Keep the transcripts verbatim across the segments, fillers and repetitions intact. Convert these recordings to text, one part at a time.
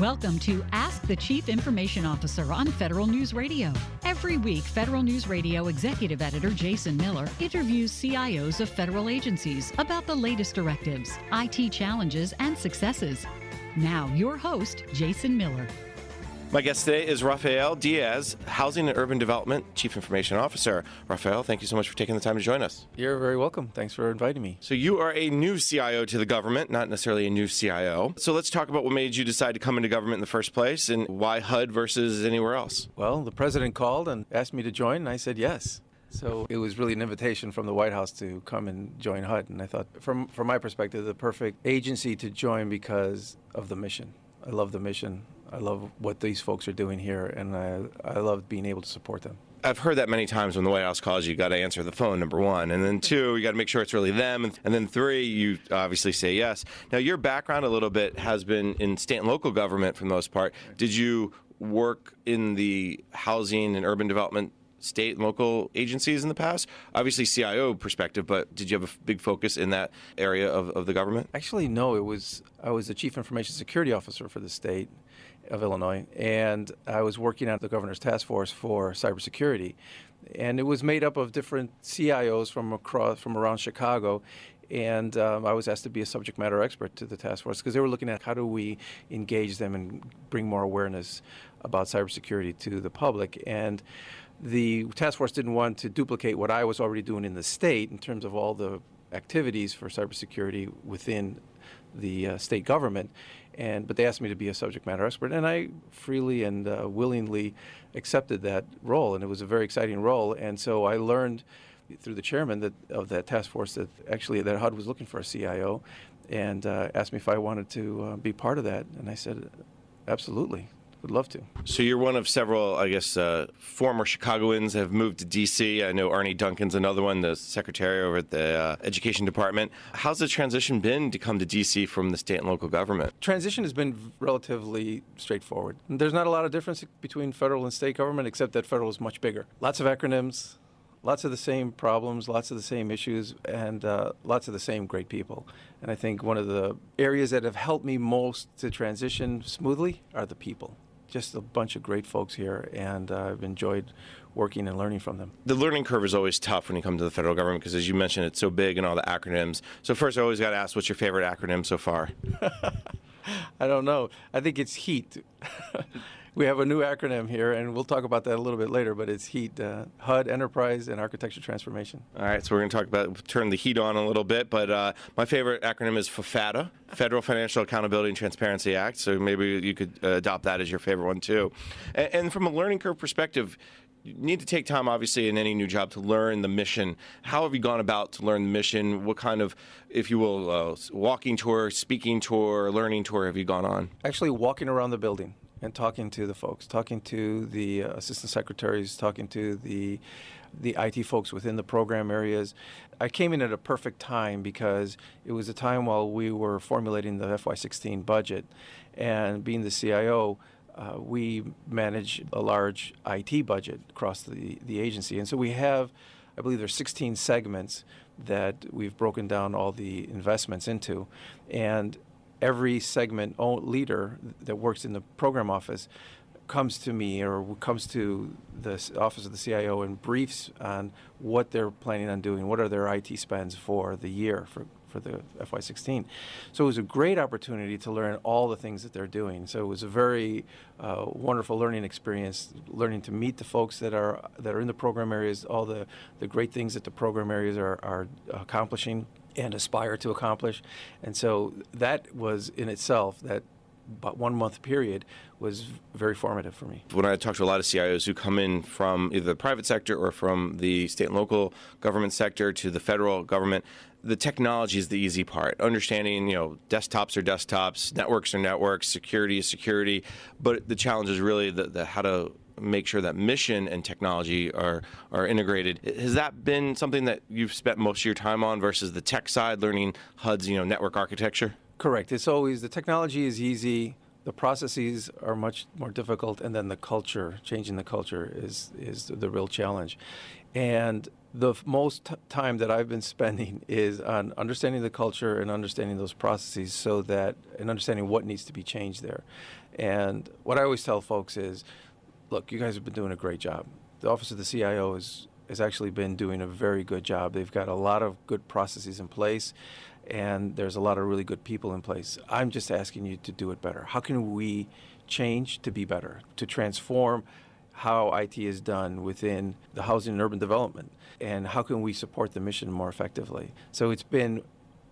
Welcome to Ask the Chief Information Officer on Federal News Radio. Every week, Federal News Radio Executive Editor Jason Miller interviews C I Os of federal agencies about the latest directives, I T challenges, and successes. Now, your host, Jason Miller. My guest today is Rafael Diaz, Housing and Urban Development Chief Information Officer. Rafael, thank you so much for taking the time to join us. You're very welcome. Thanks for inviting me. So you are a new C I O to the government, not necessarily a new C I O. So let's talk about what made you decide to come into government in the first place and why H U D versus anywhere else. Well, the president called and asked me to join, and I said yes. So it was really an invitation from the White House to come and join H U D. And I thought, from, from my perspective, the perfect agency to join because of the mission. I love the mission. I love what these folks are doing here, and I, I love being able to support them. I've heard that many times when the White House calls you, you got to answer the phone, number one. And then two, you got to make sure it's really them. And then three, you obviously say yes. Now, your background a little bit has been in state and local government for the most part. Did you work in the housing and urban development state and local agencies in the past? Obviously C I O perspective, but did you have a big focus in that area of, of the government? Actually, no. It was I was the Chief Information Security Officer for the state of Illinois, and I was working at the Governor's Task Force for Cybersecurity. And it was made up of different C I Os from across from around Chicago. And um, I was asked to be a subject matter expert to the task force because they were looking at how do we engage them and bring more awareness about cybersecurity to the public. And the task force didn't want to duplicate what I was already doing in the state in terms of all the activities for cybersecurity within the uh, state government. And but they asked me to be a subject matter expert, and I freely and uh, willingly accepted that role, and it was a very exciting role. And so I learned through the chairman that, of that task force that actually that H U D was looking for a C I O, and uh, asked me if I wanted to uh, be part of that, and I said, absolutely. Would love to. So you're one of several, I guess, uh, former Chicagoans that have moved to D C. I know Arne Duncan's another one, the secretary over at the uh, Education Department. How's the transition been to come to D C from the state and local government? Transition has been relatively straightforward. There's not a lot of difference between federal and state government, except that federal is much bigger. Lots of acronyms, lots of the same problems, lots of the same issues, and uh, lots of the same great people. And I think one of the areas that have helped me most to transition smoothly are the people. Just a bunch of great folks here, and uh, I've enjoyed working and learning from them. The learning curve is always tough when you come to the federal government because, as you mentioned, it's so big and all the acronyms. So first, I always got to ask, what's your favorite acronym so far? I don't know. I think it's HEAT. We have a new acronym here, and we'll talk about that a little bit later, but it's HEAT, uh, H U D, Enterprise, and Architecture Transformation. All right, so we're going to talk about, turn the heat on a little bit, but uh, my favorite acronym is FAFATA, Federal Financial Accountability and Transparency Act, so maybe you could uh, adopt that as your favorite one, too. And, and from a learning curve perspective, you need to take time, obviously, in any new job to learn the mission. How have you gone about to learn the mission? What kind of, if you will, uh, walking tour, speaking tour, learning tour have you gone on? Actually, walking around the building and talking to the folks, talking to the uh, assistant secretaries, talking to the the I T folks within the program areas. I came in at a perfect time because it was a time while we were formulating the F Y sixteen budget, and being the C I O, uh, we manage a large I T budget across the, the agency. And so we have, I believe there's sixteen segments that we've broken down all the investments into. And every segment leader that works in the program office comes to me or comes to the office of the C I O and briefs on what they're planning on doing, what are their I T spends for the year, for, for the F Y sixteen. So it was a great opportunity to learn all the things that they're doing. So it was a very uh, wonderful learning experience, learning to meet the folks that are that are in the program areas, all the, the great things that the program areas are, are accomplishing and aspire to accomplish. And so that was in itself, that about one month period was very formative for me. When I talk to a lot of C I Os who come in from either the private sector or from the state and local government sector to the federal government, the technology is the easy part. Understanding, you know, desktops are desktops, networks are networks, security is security, but the challenge is really the, the how to make sure that mission and technology are are integrated. Has that been something that you've spent most of your time on versus the tech side, learning H U D's, you know, network architecture? Correct. It's always, the technology is easy, the processes are much more difficult, and then the culture, changing the culture is is the real challenge. And The f- most t- time that I've been spending is on understanding the culture and understanding those processes so that, and understanding what needs to be changed there. And what I always tell folks is, look, you guys have been doing a great job. The Office of the C I O is, has actually been doing a very good job. They've got a lot of good processes in place, and there's a lot of really good people in place. I'm just asking you to do it better. How can we change to be better, to transform how I T is done within the housing and urban development, and how can we support the mission more effectively? So it's been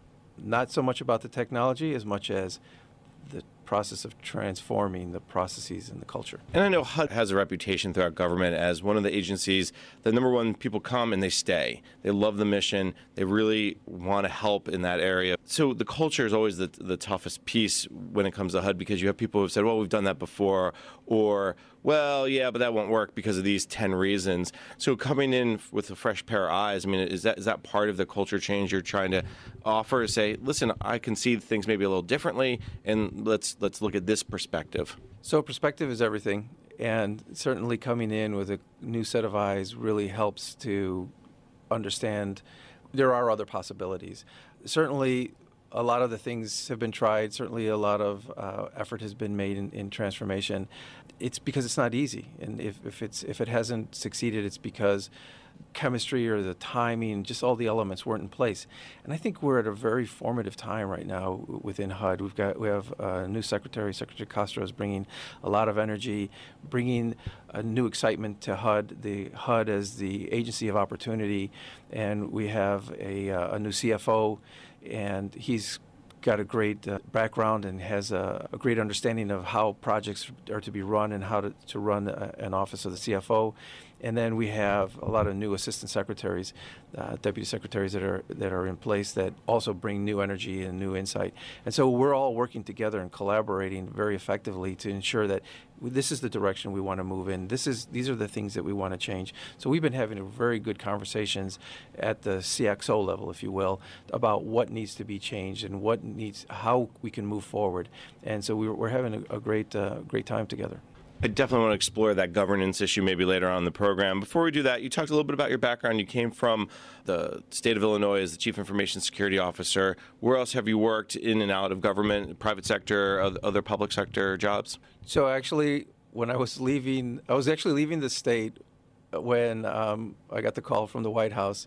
not so much about the technology as much as the process of transforming the processes and the culture. And I know H U D has a reputation throughout government as one of the agencies that, number one, people come and they stay. They love the mission. They really want to help in that area. So the culture is always the, the toughest piece when it comes to H U D, because you have people who have said, well, we've done that before, or, well, yeah, but that won't work because of these ten reasons. So coming in with a fresh pair of eyes, I mean, is that is that part of the culture change you're trying to offer? Say, listen, I can see things maybe a little differently, and let's let's look at this perspective. So perspective is everything, and certainly coming in with a new set of eyes really helps to understand there are other possibilities. Certainly, a lot of the things have been tried. Certainly, a lot of uh, effort has been made in, in transformation. It's because it's not easy, and if, if it's if it hasn't succeeded, it's because chemistry or the timing, just all the elements weren't in place. And I think we're at a very formative time right now within H U D. We've got we have a new secretary, Secretary Castro, is bringing a lot of energy, bringing a new excitement to H U D. The H U D as the agency of opportunity, and we have a, uh, a new C F O, and he's got a great uh, background and has a, a great understanding of how projects are to be run and how to, to run a, an office of the C F O. And then we have a lot of new assistant secretaries, uh, deputy secretaries that are that are in place that also bring new energy and new insight. And so we're all working together and collaborating very effectively to ensure that this is the direction we want to move in. This is these are the things that we want to change. So we've been having very good conversations at the C X O level, if you will, about what needs to be changed and what needs, how we can move forward. And so we're, we're having a, a great uh, great time together. I definitely want to explore that governance issue maybe later on in the program. Before we do that, you talked a little bit about your background. You came from the state of Illinois as the Chief Information Security Officer. Where else have you worked in and out of government, private sector, other public sector jobs? So actually, when I was leaving, I was actually leaving the state when um, I got the call from the White House,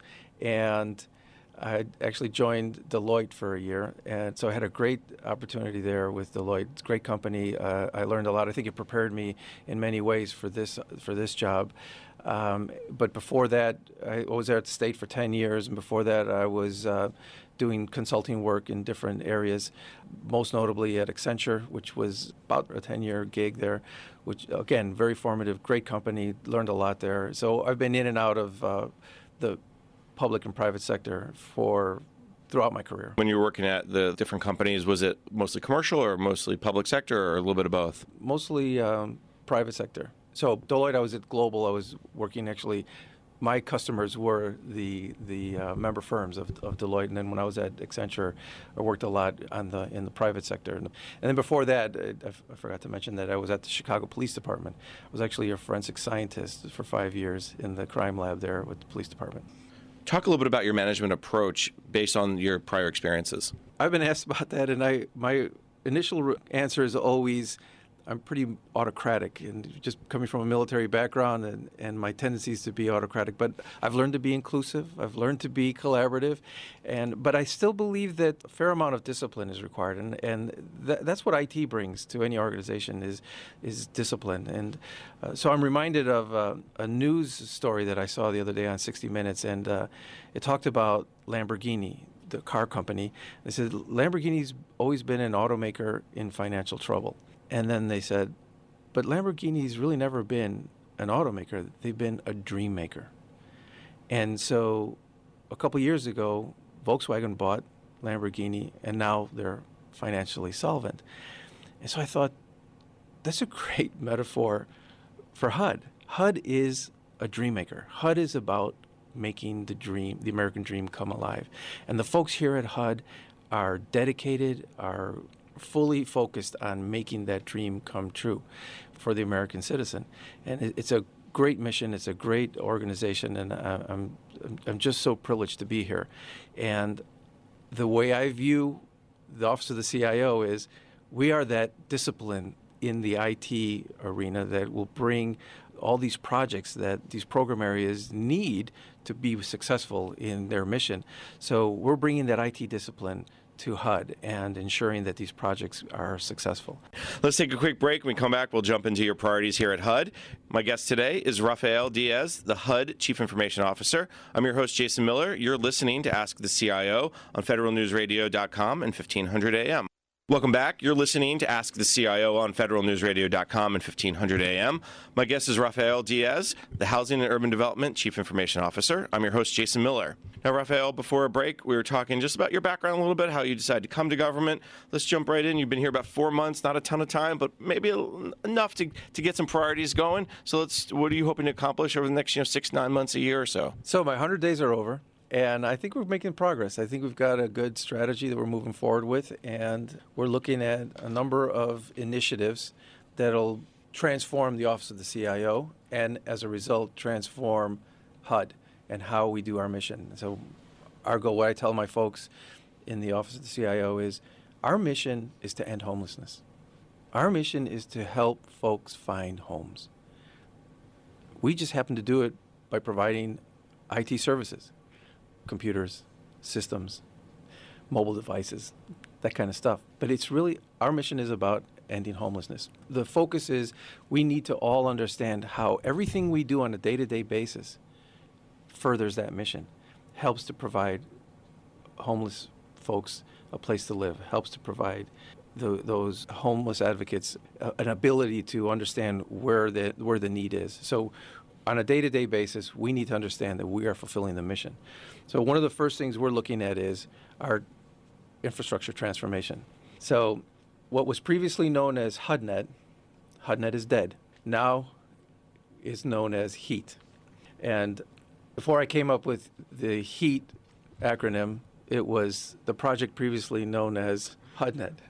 and I actually joined Deloitte for a year, and so I had a great opportunity there with Deloitte. It's a great company. Uh, I learned a lot. I think it prepared me in many ways for this for this job. Um, but before that, I was there at the state for ten years, and before that, I was uh, doing consulting work in different areas, most notably at Accenture, which was about a ten-year gig there, which, again, very formative, great company, learned a lot there. So I've been in and out of uh, the public and private sector for throughout my career. When you were working at the different companies, was it mostly commercial or mostly public sector, or a little bit of both? Mostly um, private sector. So Deloitte, I was at Global. I was working actually, my customers were the the uh, member firms of, of Deloitte, and then when I was at Accenture, I worked a lot on the in the private sector. And then before that, I, I forgot to mention that I was at the Chicago Police Department. I was actually a forensic scientist for five years in the crime lab there with the police department. Talk a little bit about your management approach based on your prior experiences. I've been asked about that, and I my initial answer is always, I'm pretty autocratic, and just coming from a military background and, and my tendencies to be autocratic. But I've learned to be inclusive. I've learned to be collaborative, and but I still believe that a fair amount of discipline is required, and and th- that's what I T brings to any organization is is discipline. And uh, so I'm reminded of uh, a news story that I saw the other day on sixty minutes, and uh, it talked about Lamborghini, the car company. They said Lamborghini's always been an automaker in financial trouble. And then they said, but Lamborghini's really never been an automaker. They've been a dream maker. And so a couple years ago, Volkswagen bought Lamborghini, and now they're financially solvent. And so I thought, that's a great metaphor for H U D. H U D is a dream maker. H U D is about making the dream, the American dream, come alive. And the folks here at H U D are dedicated, are fully focused on making that dream come true for the American citizen. And it's a great mission. It's a great organization, and I, I'm I'm just so privileged to be here. And the way I view the Office of the C I O is we are that discipline in the I T arena that will bring all these projects that these program areas need to be successful in their mission. So we're bringing that I T discipline to H U D and ensuring that these projects are successful. Let's take a quick break. When we come back, we'll jump into your priorities here at H U D. My guest today is Rafael Diaz, the H U D Chief Information Officer. I'm your host, Jason Miller. You're listening to Ask the C I O on federal news radio dot com and fifteen hundred A M. Welcome back. You're listening to Ask the C I O on federal news radio dot com and fifteen hundred A M. My guest is Rafael Diaz, the Housing and Urban Development Chief Information Officer. I'm your host, Jason Miller. Now, Rafael, before a break, we were talking just about your background a little bit, how you decided to come to government. Let's jump right in. You've been here about four months, not a ton of time, but maybe enough to, to get some priorities going. So let's. What are you hoping to accomplish over the next, you know, six, nine months, a year or so? So my one hundred days are over. And I think we're making progress. I think we've got a good strategy that we're moving forward with, and we're looking at a number of initiatives that'll transform the Office of the C I O and, as a result, transform H U D and how we do our mission. So our goal, what I tell my folks in the Office of the C I O is our mission is to end homelessness. Our mission is to help folks find homes. We just happen to do it by providing I T services. Computers, systems, mobile devices, that kind of stuff. But it's really, our mission is about ending homelessness. The focus is we need to all understand how everything we do on a day-to-day basis furthers that mission, helps to provide homeless folks a place to live, helps to provide the, those homeless advocates uh, an ability to understand where the, where the need is. So on a day-to-day basis, we need to understand that we are fulfilling the mission. So one of the first things we're looking at is our infrastructure transformation. So what was previously known as H U D Net, H U D Net is dead, now is known as HEAT. And before I came up with the HEAT acronym, it was the project previously known as H U D Net.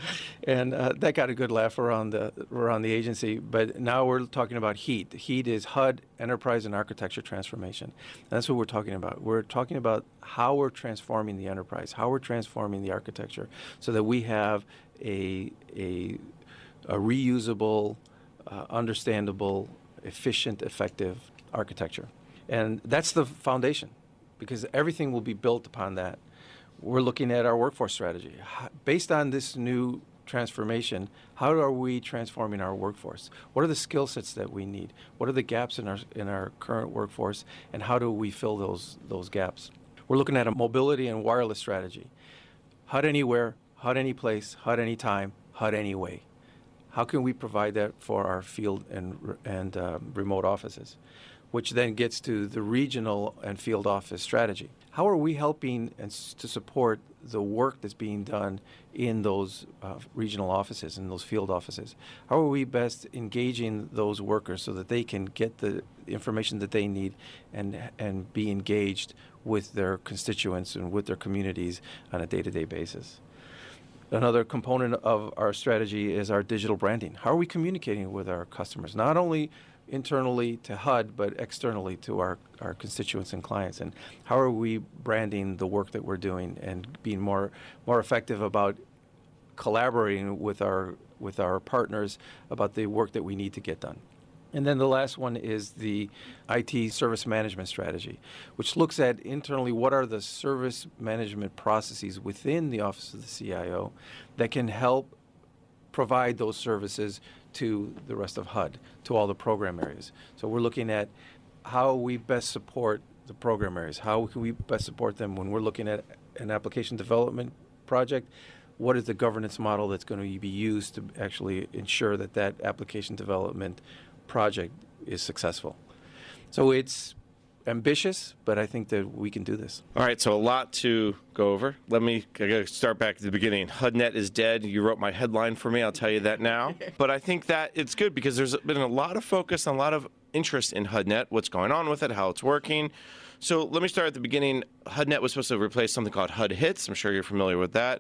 And uh, that got a good laugh around the around the agency. But now we're talking about HEAT. HEAT is H U D Enterprise and Architecture Transformation. And that's what we're talking about. We're talking about how we're transforming the enterprise, how we're transforming the architecture, so that we have a a, a reusable, uh, understandable, efficient, effective architecture. And that's the foundation, because everything will be built upon that. We're looking at our workforce strategy. Based on this new transformation, how are we transforming our workforce? What are the skill sets that we need? What are the gaps in our in our current workforce, and how do we fill those those gaps? We're looking at a mobility and wireless strategy. H U D anywhere, H U D any place, H U D anytime, H U D any way. How can we provide that for our field and and uh, remote offices? Which then gets to the regional and field office strategy. How are we helping and to support the work that's being done in those uh, regional offices and those field offices? How are we best engaging those workers so that they can get the information that they need and and be engaged with their constituents and with their communities on a day-to-day basis? Another component of our strategy is our digital branding. How are we communicating with our customers? Not only internally to H U D, but externally to our, our constituents and clients. And how are we branding the work that we're doing and being more more effective about collaborating with our with our partners about the work that we need to get done? And then the last one is the I T service management strategy, which looks at internally what are the service management processes within the Office of the C I O that can help provide those services to the rest of H U D, to all the program areas. So we're looking at how we best support the program areas. How can we best support them when we're looking at an application development project? What is the governance model that's going to be used to actually ensure that that application development project is successful? So it's ambitious, but I think that we can do this. All right, so a lot to go over. Let me I gotta start back at the beginning. H U D Net is dead. You wrote my headline for me. I'll tell you that now. But I think that it's good because there's been a lot of focus and a lot of interest in H U D Net, what's going on with it, how it's working. So let me start at the beginning. H U D Net was supposed to replace something called H U D Hits. I'm sure you're familiar with that.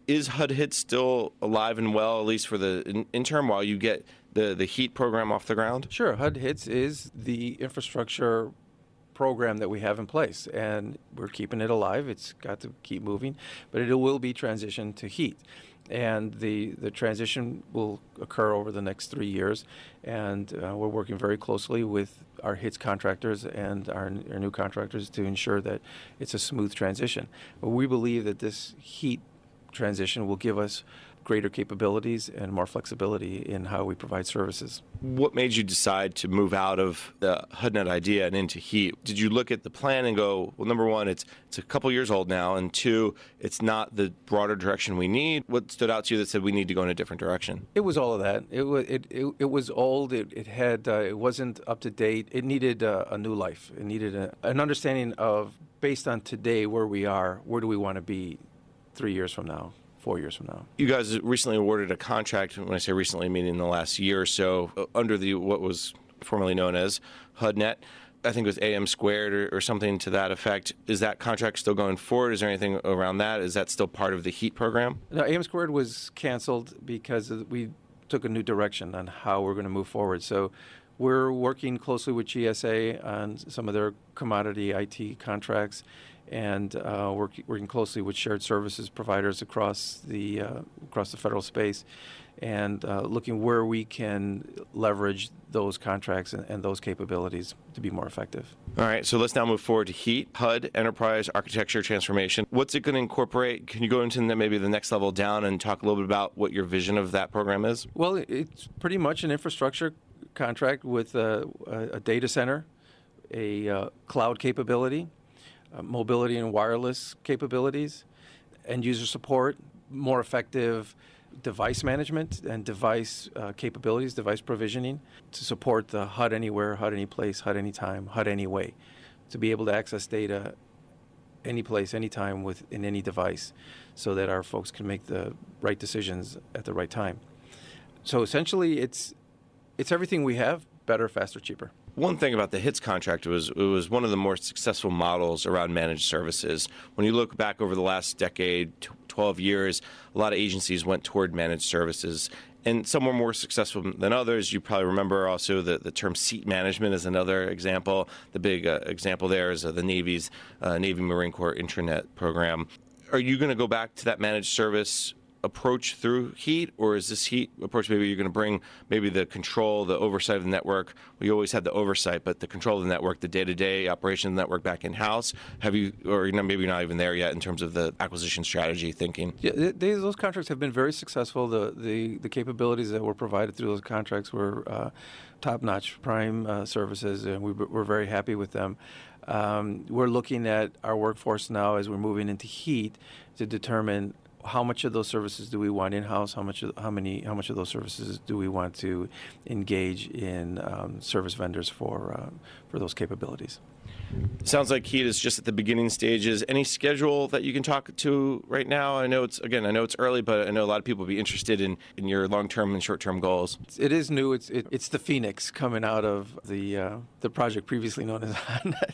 Is H U D HIT still alive and well, at least for the in- interim, while you get the, the HEAT program off the ground? Sure. H U D HITS is the infrastructure program that we have in place, and we're keeping it alive. It's got to keep moving, but it will be transitioned to HEAT. And the, the transition will occur over the next three years, and uh, we're working very closely with our HITS contractors and our, our new contractors to ensure that it's a smooth transition. But we believe that this HEAT transition will give us greater capabilities and more flexibility in how we provide services. What made you decide to move out of the H U D Net idea and into HEAT? Did you look at the plan and go, well, number one, it's it's a couple years old now, and two, it's not the broader direction we need? What stood out to you that said we need to go in a different direction? It was all of that. It was it it, it was old. It it had uh, it wasn't up to date. It needed uh, a new life. It needed a, an understanding of, based on today, where we are, where do we want to be three years from now, four years from now. You guys recently awarded a contract, when I say recently, meaning in the last year or so, under the what was formerly known as H U D Net. I think it was A M Squared or, or something to that effect. Is that contract still going forward? Is there anything around that? Is that still part of the HEAT program? No, A M Squared was canceled because we took a new direction on how we're going to move forward. So we're working closely with G S A on some of their commodity I T contracts, and uh, work, working closely with shared services providers across the uh, across the federal space, and uh, looking where we can leverage those contracts and, and those capabilities to be more effective. All right, so let's now move forward to HEAT, H U D, Enterprise Architecture Transformation. What's it going to incorporate? Can you go into the, maybe the next level down and talk a little bit about what your vision of that program is? Well, it's pretty much an infrastructure contract with a, a data center, a uh, cloud capability, Uh, mobility and wireless capabilities, end user support, more effective device management and device uh, capabilities, device provisioning to support the H U D Anywhere, H U D Anyplace, H U D Anytime, H U D Anyway, to be able to access data any place, anytime with in any device, so that our folks can make the right decisions at the right time. So essentially, it's it's everything we have, better, faster, cheaper. One thing about the HITS contract was it was one of the more successful models around managed services. When you look back over the last decade, twelve years, a lot of agencies went toward managed services. And some were more successful than others. You probably remember also the, the term seat management is another example. The big uh, example there is uh, the Navy's uh, Navy Marine Corps Intranet program. Are you going to go back to that managed service approach through HEAT, or is this HEAT approach maybe you're going to bring maybe the control, the oversight of the network? We always had the oversight, but the control of the network, the day-to-day operation of the network back in-house. Have you, or you know, maybe you're not even there yet in terms of the acquisition strategy thinking? Yeah, they, those contracts have been very successful. The, the, the capabilities that were provided through those contracts were uh, top-notch prime uh, services, and we, we're very happy with them. Um, we're looking at our workforce now as we're moving into HEAT to determine how much of those services do we want in-house? How much? Of, how many? How much of those services do we want to engage in um, service vendors for uh, for those capabilities? Sounds like HEAT is just at the beginning stages. Any schedule that you can talk to right now? I know it's again. I know it's early, but I know a lot of people will be interested in, in your long-term and short-term goals. It is new. It's it, it's the Phoenix coming out of the uh, the project previously known as H U D Net.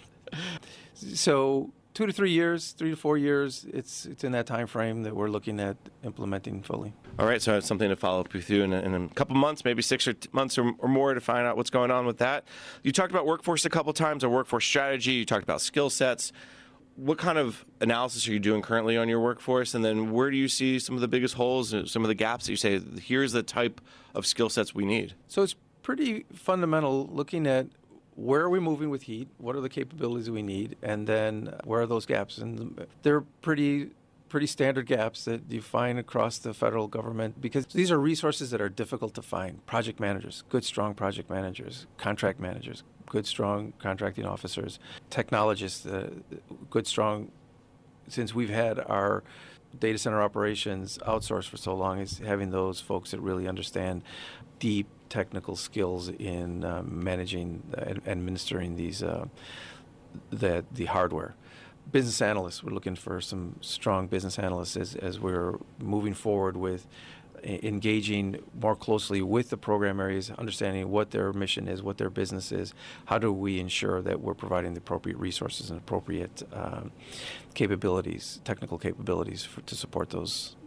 So. Two to three years, three to four years, it's it's in that time frame that we're looking at implementing fully. All right, so I have something to follow up with you in a, in a couple months, maybe six or t- months or, or more to find out what's going on with that. You talked about workforce a couple times, or workforce strategy. You talked about skill sets. What kind of analysis are you doing currently on your workforce? And then where do you see some of the biggest holes, some of the gaps that you say, here's the type of skill sets we need? So it's pretty fundamental looking at where are we moving with HEAT? What are the capabilities we need? And then where are those gaps? And they're pretty pretty standard gaps that you find across the federal government, because these are resources that are difficult to find. Project managers, good, strong project managers, contract managers, good, strong contracting officers, technologists, uh, good, strong, since we've had our data center operations outsourced for so long, is having those folks that really understand deep technical skills in uh, managing and administering these uh, the the hardware. Business analysts, we're looking for some strong business analysts as, as we're moving forward with engaging more closely with the program areas, understanding what their mission is, what their business is. How do we ensure that we're providing the appropriate resources and appropriate um, capabilities, technical capabilities for, to support those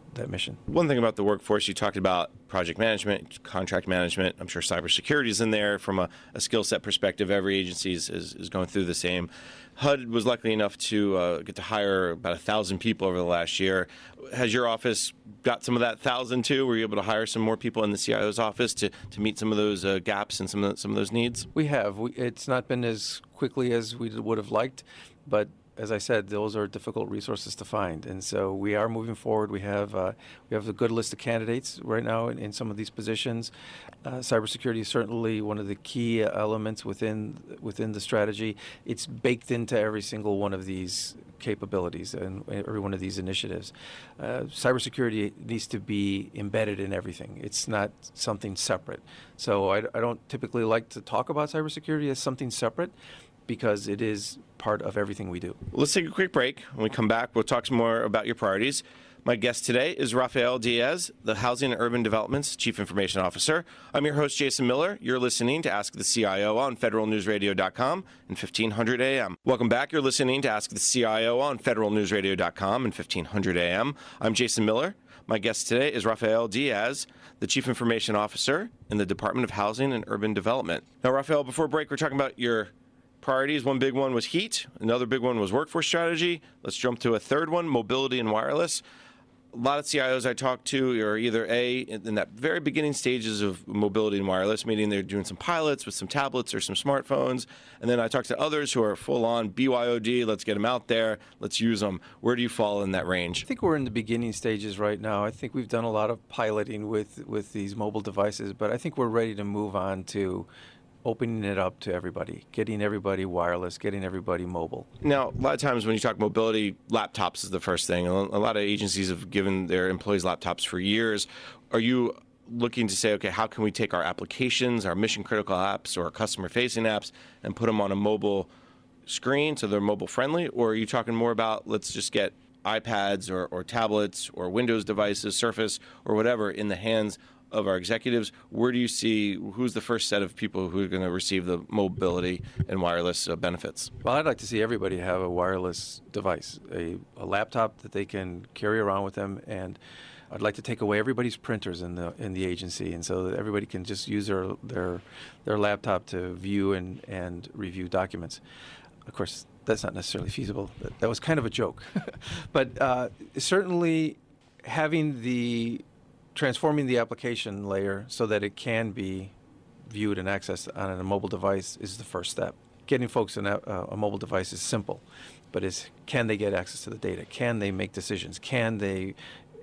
that mission. One thing about the workforce, you talked about project management, contract management. I'm sure cybersecurity is in there from a, a skill set perspective. Every agency is, is, is going through the same. H U D was lucky enough to uh, get to hire about a thousand people over the last year. Has your office got some of that thousand too? Were you able to hire some more people in the C I O's office to, to meet some of those uh, gaps and some of the, some of those needs? We have. We, it's not been as quickly as we would have liked, but as I said, those are difficult resources to find, and so we are moving forward. We have uh, we have a good list of candidates right now in, in some of these positions. Uh, cybersecurity is certainly one of the key elements within within the strategy. It's baked into every single one of these capabilities and every one of these initiatives. Uh, cybersecurity needs to be embedded in everything. It's not something separate. So I, I don't typically like to talk about cybersecurity as something separate, because it is part of everything we do. Let's take a quick break. When we come back, we'll talk some more about your priorities. My guest today is Rafael Diaz, the Housing and Urban Development's Chief Information Officer. I'm your host, Jason Miller. You're listening to Ask the C I O on federal news radio dot com and fifteen hundred A M. Welcome back. You're listening to Ask the C I O on federal news radio dot com and fifteen hundred A M. I'm Jason Miller. My guest today is Rafael Diaz, the Chief Information Officer in the Department of Housing and Urban Development. Now, Rafael, before break, we're talking about your priorities. One big one was heat. Another big one was workforce strategy. Let's jump to a third one, mobility and wireless. A lot of C I Os I talk to are either A, in that very beginning stages of mobility and wireless, meaning they're doing some pilots with some tablets or some smartphones. And then I talk to others who are full on B Y O D, let's get them out there, let's use them. Where do you fall in that range? I think we're in the beginning stages right now. I think we've done a lot of piloting with, with these mobile devices, but I think we're ready to move on to opening it up to everybody, getting everybody wireless, getting everybody mobile. Now, a lot of times when you talk mobility, laptops is the first thing. A lot of agencies have given their employees laptops for years. Are you looking to say, okay, how can we take our applications, our mission-critical apps or customer-facing apps and put them on a mobile screen so they're mobile-friendly? Or are you talking more about let's just get iPads or, or tablets or Windows devices, Surface or whatever in the hands of our executives? Where do you see, who's the first set of people who are going to receive the mobility and wireless uh, benefits? Well, I'd like to see everybody have a wireless device, a, a laptop that they can carry around with them, and I'd like to take away everybody's printers in the in the agency, and so that everybody can just use their their, their laptop to view and, and review documents. Of course, that's not necessarily feasible. That, that was kind of a joke. But uh, certainly having the transforming the application layer so that it can be viewed and accessed on a mobile device is the first step. Getting folks in a, a mobile device is simple, but is can they get access to the data? Can they make decisions? Can they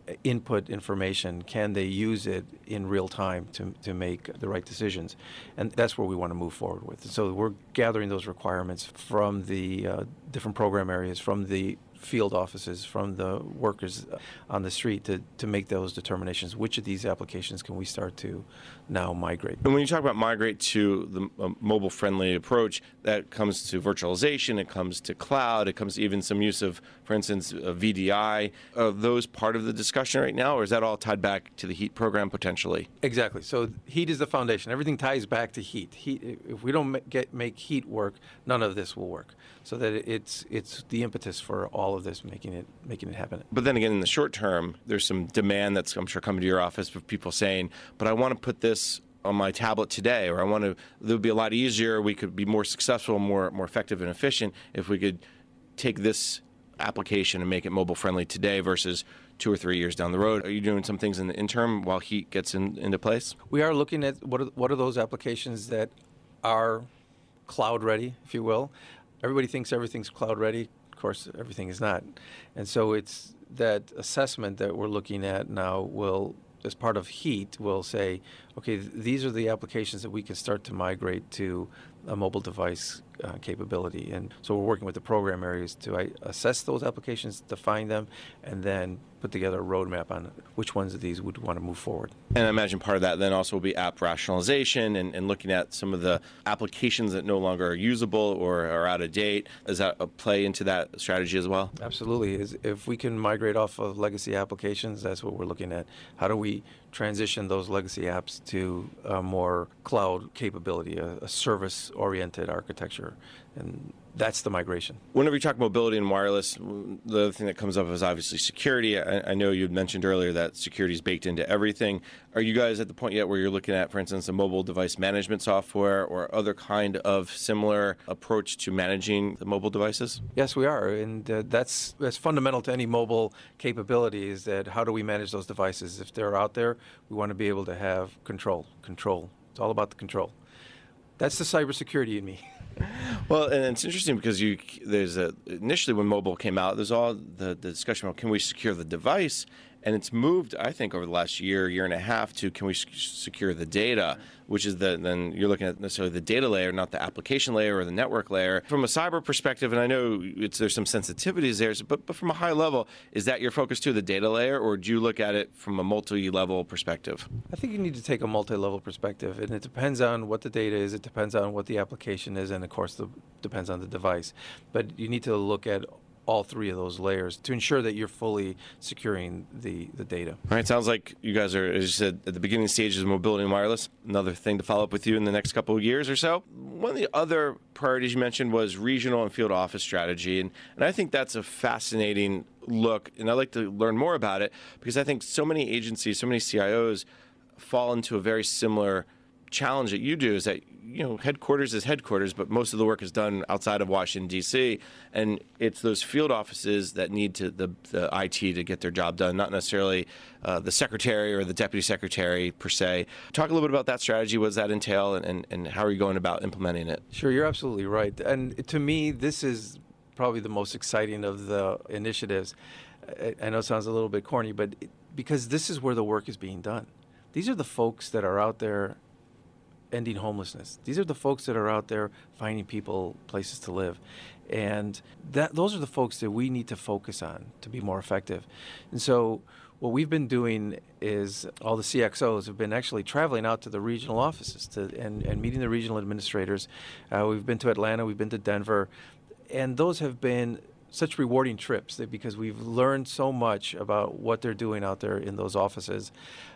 input information? Can they use it in real time to, to make the right decisions? And that's where we want to move forward with. So we're gathering those requirements from the uh, different program areas, from the field offices, from the workers on the street to, to make those determinations. Which of these applications can we start to now migrate? And when you talk about migrate to the uh, mobile-friendly approach, that comes to virtualization, it comes to cloud, it comes to even some use of, for instance, uh, V D I. Are those part of the discussion right now, or is that all tied back to the HEAT program potentially? Exactly. So HEAT is the foundation. Everything ties back to HEAT. HEAT if we don't get, make HEAT work, none of this will work. So that it's it's the impetus for all of this, making it making it happen. But then again, in the short term, there's some demand that's, I'm sure, coming to your office of people saying, but I want to put this on my tablet today, or I want to, it would be a lot easier, we could be more successful, more more effective and efficient if we could take this application and make it mobile friendly today versus two or three years down the road. Are you doing some things in the interim while HEAT gets in, into place? We are looking at what are, what are those applications that are cloud ready, if you will. Everybody thinks everything's cloud ready. Of course, everything is not. And so it's that assessment that we're looking at now will, as part of HEAT, will say, okay, th- these are the applications that we can start to migrate to a mobile device uh, capability. And so we're working with the program areas to uh, assess those applications, define them, and then put together a roadmap on which ones of these would want to move forward. And I imagine part of that then also will be app rationalization and, and looking at some of the applications that no longer are usable or are out of date. Does that play into that strategy as well? Absolutely. Is if we can migrate off of legacy applications, that's what we're looking at. How do we transition those legacy apps to a more cloud capability, a, a service-oriented architecture? And that's the migration. Whenever you talk mobility and wireless, the other thing that comes up is obviously security. I, I know you had mentioned earlier that security is baked into everything. Are you guys at the point yet where you're looking at, for instance, a mobile device management software or other kind of similar approach to managing the mobile devices? Yes, we are. And uh, that's, that's fundamental to any mobile capability, is that how do we manage those devices? If they're out there, we want to be able to have control. Control. It's all about the control. That's the cybersecurity in me. Well, and it's interesting because you there's a initially when mobile came out, there's all the, the discussion about can we secure the device, and it's moved, I think, over the last year, year and a half to can we secure the data, which is the then you're looking at necessarily the data layer, not the application layer or the network layer. From a cyber perspective, and I know it's, there's some sensitivities there, but but from a high level, is that your focus too, the data layer, or do you look at it from a multi-level perspective? I think you need to take a multi-level perspective, and it depends on what the data is, it depends on what the application is, and of course, it depends on the device. But you need to look at all three of those layers to ensure that you're fully securing the, the data. All right, sounds like you guys are, as you said, at the beginning stages of mobility and wireless. Another thing to follow up with you in the next couple of years or so. One of the other priorities you mentioned was regional and field office strategy, and, and I think that's a fascinating look, and I'd like to learn more about it because I think so many agencies, so many C I Os fall into a very similar challenge that you do, is that you know headquarters is headquarters, but most of the work is done outside of Washington, D C, and it's those field offices that need to the, the I T to get their job done, not necessarily uh, the secretary or the deputy secretary per se. Talk a little bit about that strategy. What does that entail, and, and, and how are you going about implementing it? Sure, you're absolutely right. And to me, this is probably the most exciting of the initiatives. I, I know it sounds a little bit corny, but it, because this is where the work is being done. These are the folks that are out there ending homelessness. These are the folks that are out there finding people places to live. And that those are the folks that we need to focus on to be more effective. And so what we've been doing is all the C X Os have been actually traveling out to the regional offices to, and, and meeting the regional administrators. Uh, we've been to Atlanta, we've been to Denver, and those have been such rewarding trips that because we've learned so much about what they're doing out there in those offices.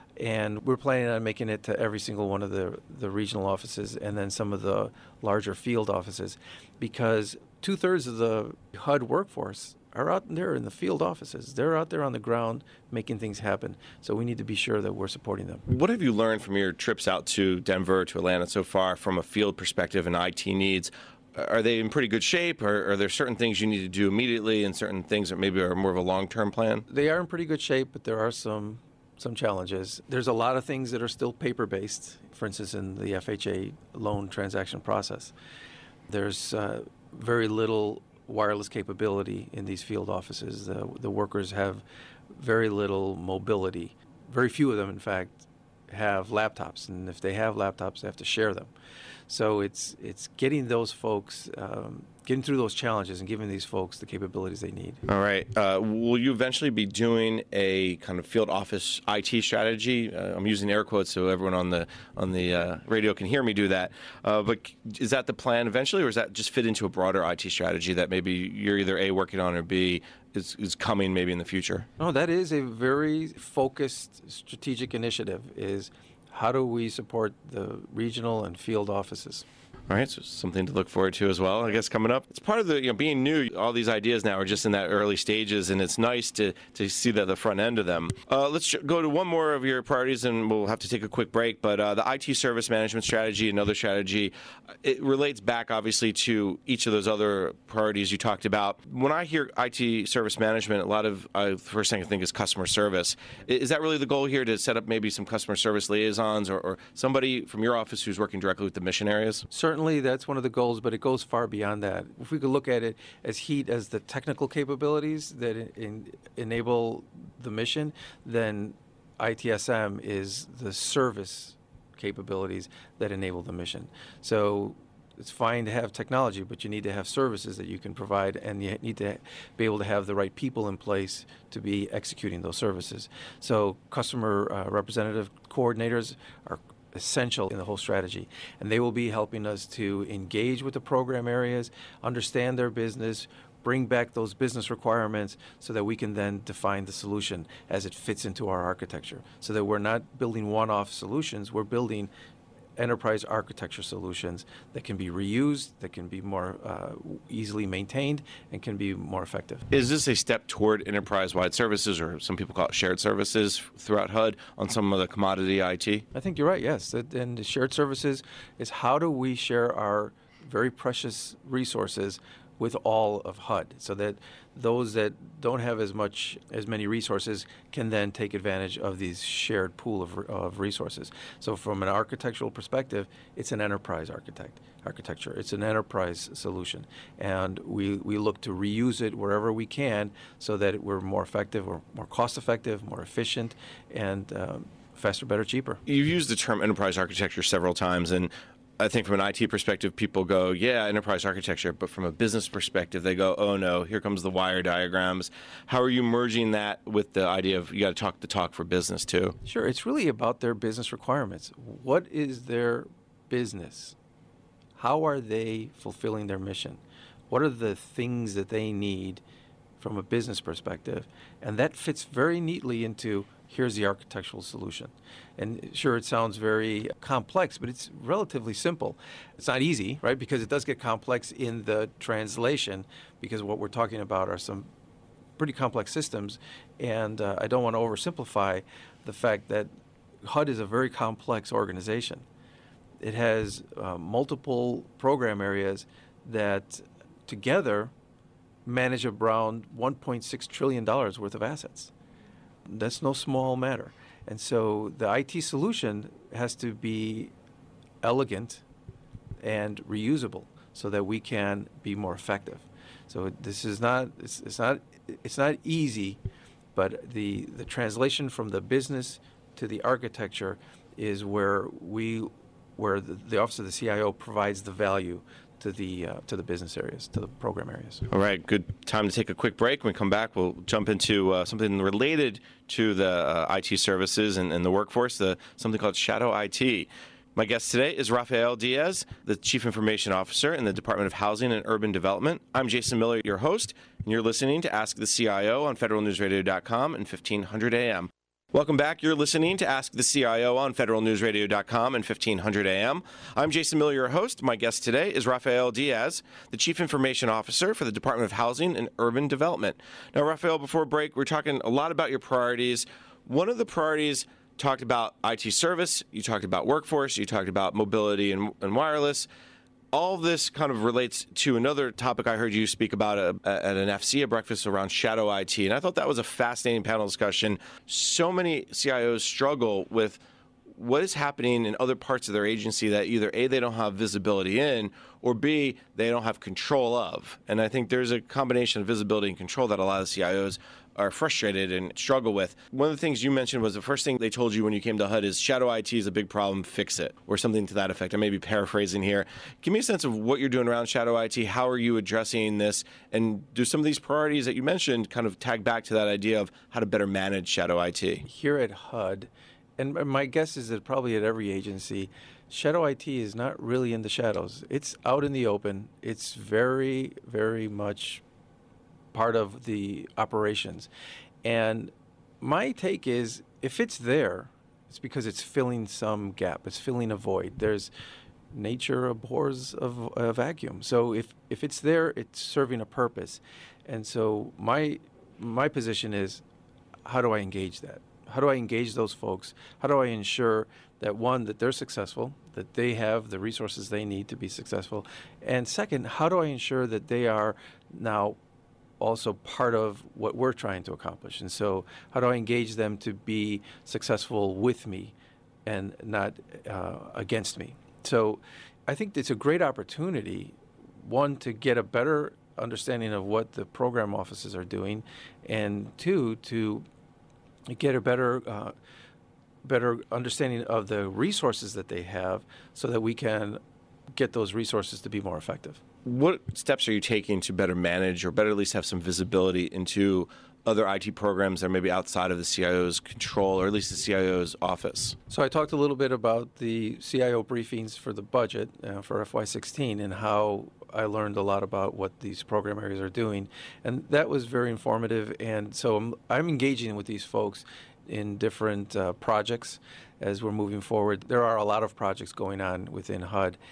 And we're planning on making it to every single one of the, the regional offices and then some of the larger field offices, because two-thirds of the H U D workforce are out there in the field offices. They're out there on the ground making things happen. So we need to be sure that we're supporting them. What have you learned from your trips out to Denver, to Atlanta so far from a field perspective and I T needs? Are they in pretty good shape, or are there certain things you need to do immediately and certain things that maybe are more of a long-term plan? They are in pretty good shape, but there are some some challenges. There's a lot of things that are still paper-based, for instance, in the F H A loan transaction process. There's uh, very little wireless capability in these field offices. The, the workers have very little mobility. Very few of them, in fact, have laptops, and if they have laptops, they have to share them. So it's it's getting those folks, um, getting through those challenges and giving these folks the capabilities they need. All right. Uh, will you eventually be doing a kind of field office I T strategy? Uh, I'm using air quotes so everyone on the on the uh, radio can hear me do that. Uh, but is that the plan eventually, or does that just fit into a broader I T strategy that maybe you're either A, working on, or B, is, is coming maybe in the future? No, that is a very focused strategic initiative, is how do we support the regional and field offices? All right, so something to look forward to as well, I guess, coming up. It's part of the, you know, being new, all these ideas now are just in that early stages, and it's nice to, to see the, the front end of them. Uh, let's go to one more of your priorities, and we'll have to take a quick break, but uh, the I T service management strategy, another strategy, it relates back, obviously, to each of those other priorities you talked about. When I hear I T service management, a lot of, uh, the first thing I think is customer service. Is that really the goal here, to set up maybe some customer service liaisons, or, or somebody from your office who's working directly with the mission areas? Certainly. Certainly, that's one of the goals, but it goes far beyond that. If we could look at it as HEAT as the technical capabilities that in, enable the mission, then I T S M is the service capabilities that enable the mission. So it's fine to have technology, but you need to have services that you can provide, and you need to be able to have the right people in place to be executing those services. So customer uh, representative coordinators are essential in the whole strategy, and they will be helping us to engage with the program areas, understand their business, bring back those business requirements so that we can then define the solution as it fits into our architecture, so that we're not building one-off solutions, we're building enterprise architecture solutions that can be reused, that can be more uh, easily maintained, and can be more effective. Is this a step toward enterprise-wide services, or some people call it shared services throughout H U D on some of the commodity I T? I think you're right, yes. And the shared services is how do we share our very precious resources with all of H U D, so that those that don't have as much as many resources can then take advantage of these shared pool of, of resources. So from an architectural perspective, it's an enterprise architect architecture. It's an enterprise solution, and we, we look to reuse it wherever we can so that we're more effective, or more cost effective, more efficient, and um, faster, better, cheaper. You've used the term enterprise architecture several times, and I think from an I T perspective, people go, yeah, enterprise architecture, but from a business perspective, they go, oh no, here comes the wire diagrams. How are you merging that with the idea of you got to talk the talk for business too? Sure, it's really about their business requirements. What is their business? How are they fulfilling their mission? What are the things that they need from a business perspective? And that fits very neatly into here's the architectural solution. And sure, it sounds very complex, but it's relatively simple. It's not easy, right? Because it does get complex in the translation, because what we're talking about are some pretty complex systems. And uh, I don't want to oversimplify the fact that H U D is a very complex organization. It has uh, multiple program areas that together manage around one point six trillion dollars worth of assets. That's no small matter. And so the I T solution has to be elegant and reusable so that we can be more effective. So this is not, it's, it's not, it's not easy, but the, the translation from the business to the architecture is where we, where the, the Office of the C I O provides the value to the uh, to the business areas, to the program areas. All right, good time to take a quick break. When we come back, we'll jump into uh, something related to the uh, I T services and, and the workforce, the, something called Shadow I T. My guest today is Rafael Diaz, the Chief Information Officer in the Department of Housing and Urban Development. I'm Jason Miller, your host, and you're listening to Ask the C I O on federal news radio dot com and fifteen hundred A M. Welcome back. You're listening to Ask the C I O on federal news radio dot com and fifteen hundred A M. I'm Jason Miller, your host. My guest today is Rafael Diaz, the Chief Information Officer for the Department of Housing and Urban Development. Now, Rafael, before break, we're talking a lot about your priorities. One of the priorities talked about I T service, you talked about workforce, you talked about mobility and, and wireless. All of this kind of relates to another topic I heard you speak about a, a, at an F C A breakfast around shadow I T, and I thought that was a fascinating panel discussion. So many C I Os struggle with what is happening in other parts of their agency that either A, they don't have visibility in, or B, they don't have control of. And I think there's a combination of visibility and control that a lot of C I Os are frustrated and struggle with. One of the things you mentioned was the first thing they told you when you came to H U D is shadow I T is a big problem, fix it, or something to that effect. I may be paraphrasing here. Give me a sense of what you're doing around shadow I T. How are you addressing this? And do some of these priorities that you mentioned kind of tag back to that idea of how to better manage shadow I T? Here at H U D, and my guess is that probably at every agency, shadow I T is not really in the shadows. It's out in the open. It's very, very much part of the operations. And my take is, if it's there, it's because it's filling some gap. It's filling a void. There's nature abhors a, a vacuum. So if, if it's there, it's serving a purpose. And so my my position is, how do I engage that? How do I engage those folks? How do I ensure that, one, that they're successful, that they have the resources they need to be successful? And second, how do I ensure that they are now also part of what we're trying to accomplish? And so how do I engage them to be successful with me and not uh, against me? So I think it's a great opportunity, one, to get a better understanding of what the program offices are doing, and two, to get a better uh, better understanding of the resources that they have so that we can get those resources to be more effective. What steps are you taking to better manage, or better at least have some visibility into other I T programs that are maybe outside of the C I O's control, or at least the C I O's office? So I talked a little bit about the C I O briefings for the budget uh, for F Y sixteen, and how I learned a lot about what these program areas are doing. And that was very informative. And so I'm, I'm engaging with these folks in different uh, projects as we're moving forward. There are a lot of projects going on within H U D,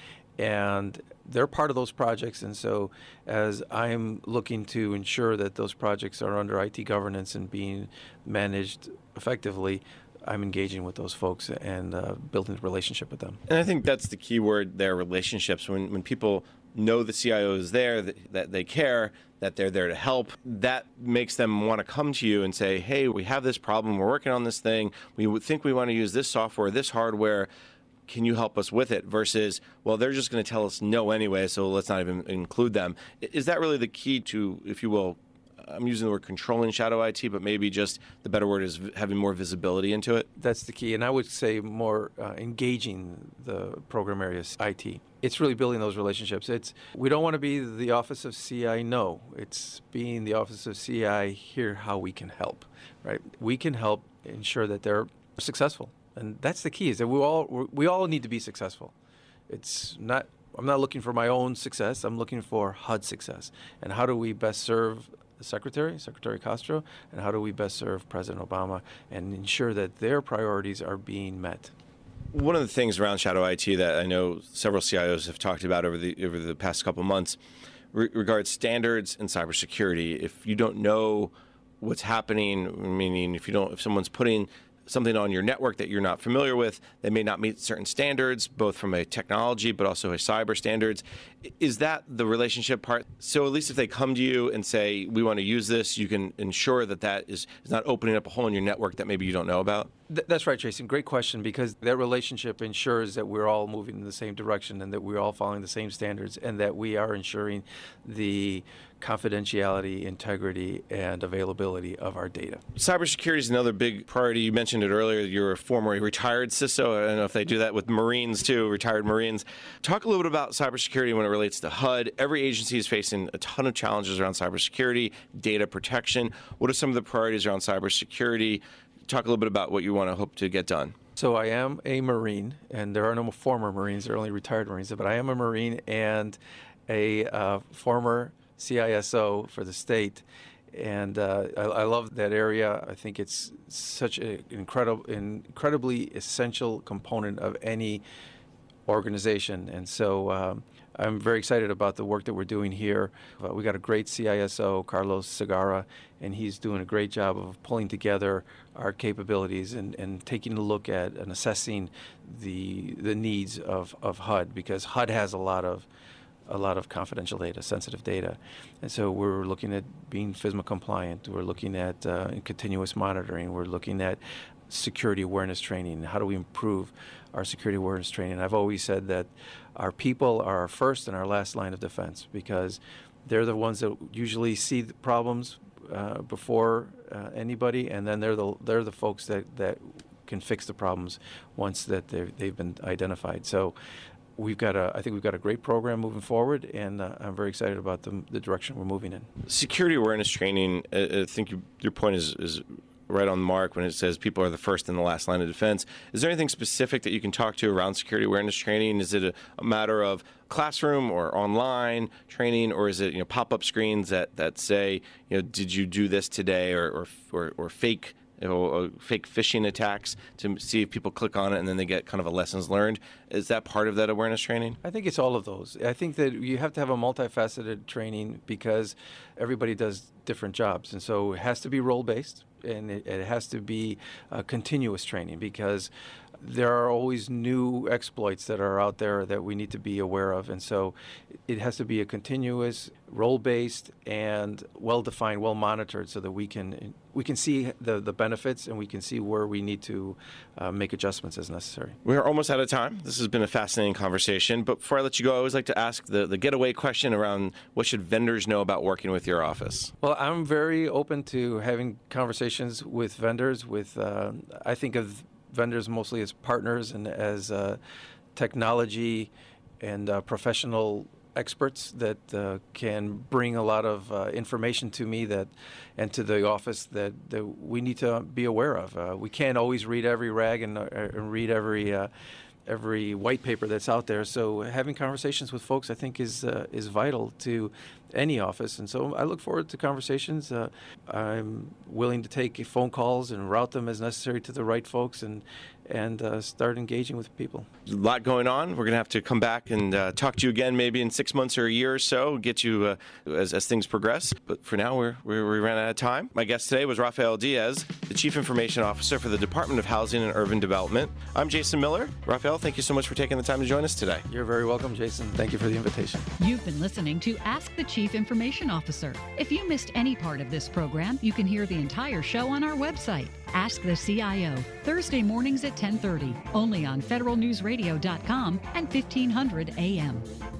and they're part of those projects. And so as I'm looking to ensure that those projects are under I T governance and being managed effectively, I'm engaging with those folks and uh, building a relationship with them. And I think that's the key word there, relationships. When when people know the C I O is there, that, that they care, that they're there to help, that makes them want to come to you and say, hey, we have this problem, we're working on this thing, we would think we want to use this software, this hardware, can you help us with it? Versus, well, they're just going to tell us no anyway, so let's not even include them. Is that really the key to, if you will, I'm using the word controlling shadow I T, but maybe just the better word is having more visibility into it? That's the key. And I would say more uh, engaging the program area's I T. It's really building those relationships. It's we don't want to be the Office of C I, no. It's being the Office of C I, here how we can help, right? We can help ensure that they're successful. And that's the key, is that we all we all need to be successful. It's not, I'm not looking for my own success. I'm looking for H U D success. And how do we best serve the Secretary, Secretary Castro, and how do we best serve President Obama and ensure that their priorities are being met? One of the things around shadow I T that I know several C I Os have talked about over the over the past couple months re- regards standards and cybersecurity. If you don't know what's happening, meaning if you don't, if someone's putting something on your network that you're not familiar with, they may not meet certain standards, both from a technology but also a cyber standards. Is that the relationship part? So at least if they come to you and say, we want to use this, you can ensure that that is, is not opening up a hole in your network that maybe you don't know about? Th- that's right, Jason. Great question, because that relationship ensures that we're all moving in the same direction and that we're all following the same standards and that we are ensuring the confidentiality, integrity, and availability of our data. Cybersecurity is another big priority. You mentioned it earlier. You're a former retired C I S O. I don't know if they do that with Marines too, retired Marines. Talk a little bit about cybersecurity when it relates to H U D. Every agency is facing a ton of challenges around cybersecurity, data protection. What are some of the priorities around cybersecurity? Talk a little bit about what you want to hope to get done. So I am a Marine, and there are no former Marines. There are only retired Marines. But I am a Marine and a uh, former C I S O for the state, and uh, I, I love that area. I think it's such an incredible, incredibly essential component of any organization, and so um, I'm very excited about the work that we're doing here. Uh, we got a great C I S O, Carlos Segarra, and he's doing a great job of pulling together our capabilities and, and taking a look at and assessing the the needs of, of H U D, because H U D has a lot of a lot of confidential data, sensitive data. And so we're looking at being FISMA compliant. We're looking at uh, continuous monitoring. We're looking at security awareness training. How do we improve our security awareness training? I've always said that our people are our first and our last line of defense, because they're the ones that usually see the problems uh, before uh, anybody, and then they're the they're the folks that, that can fix the problems once that they've been identified. So we've got a, I think we've got a great program moving forward, and uh, I'm very excited about the, the direction we're moving in. Security awareness training, I, I think you, your point is, is right on the mark when it says people are the first and the last line of defense. Is there anything specific that you can talk to around security awareness training? Is it a, a matter of classroom or online training, or is it, you know, pop-up screens that, that say, you know, did you do this today, or or, or, or fake You know, fake phishing attacks to see if people click on it and then they get kind of a lessons learned? Is that part of that awareness training? I think it's all of those. I think that you have to have a multifaceted training because everybody does different jobs. And so it has to be role-based, and it, it has to be uh, continuous training, because there are always new exploits that are out there that we need to be aware of. And so it has to be a continuous, role-based, and well-defined, well-monitored, so that we can we can see the, the benefits and we can see where we need to uh, make adjustments as necessary. We're almost out of time. This has been a fascinating conversation. But before I let you go, I always like to ask the, the getaway question around what should vendors know about working with your office? Well, I'm very open to having conversations with vendors. With uh, I think of vendors mostly as partners and as uh, technology and uh, professional experts that uh, can bring a lot of uh, information to me that and to the office that, that we need to be aware of. Uh, we can't always read every rag and, uh, and read every uh, every white paper that's out there. So having conversations with folks, I think, is uh, is vital to any office. And so I look forward to conversations. Uh, I'm willing to take phone calls and route them as necessary to the right folks and and uh, start engaging with people. A lot going on. We're going to have to come back and uh, talk to you again maybe in six months or a year or so, get you uh, as, as things progress. But for now, we're, we're, we ran out of time. My guest today was Rafael Diaz, the Chief Information Officer for the Department of Housing and Urban Development. I'm Jason Miller. Rafael, thank you so much for taking the time to join us today. You're very welcome, Jason. Thank you for the invitation. You've been listening to Ask the Chief Information Officer. If you missed any part of this program, you can hear the entire show on our website, Ask the C I O, Thursday mornings at ten thirty, only on federal news radio dot com and fifteen hundred A M.